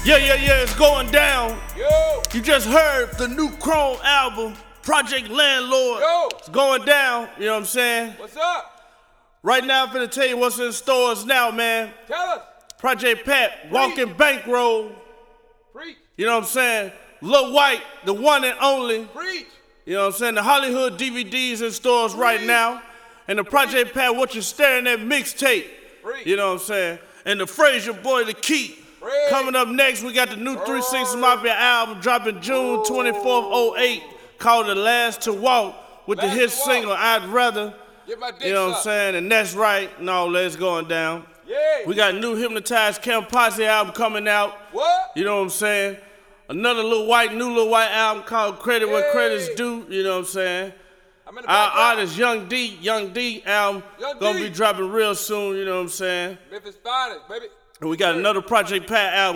Yeah, it's going down. Yo, You just heard the new Chrome album, Project Landlord. Yo. It's going down, you know what I'm saying? what's up? Right now, I'm finna tell you what's in stores now, man. Tell us. Project Pat, Walking Bankroll, Preach, you know what I'm saying? Lil White, the one and only, preach. you know what I'm saying? The Hollywood DVDs in stores right now. And the Project Pat, What You Staring At mixtape, Preach. you know what I'm saying? And the Frazier Boy, The Key. Preach. Coming up next, we got the new 360 Mafia album dropping June 24th, 08, called The Last to Walk, with the Last hit to Walk. single, I'd Rather. Get my dick You know what I'm sucked. saying? And that's right, and all that's going down. Yeah. We got a new Hypnotized Camp Posse album coming out. What? You know what I'm saying? Another new Lil White album called Credit When Hey. Credit's Due. You know what I'm saying? I'm in the Our background. artist Young D album Young gonna D. be dropping real soon. You know what I'm saying? Memphis Finest, baby. And we got another Project Pat album.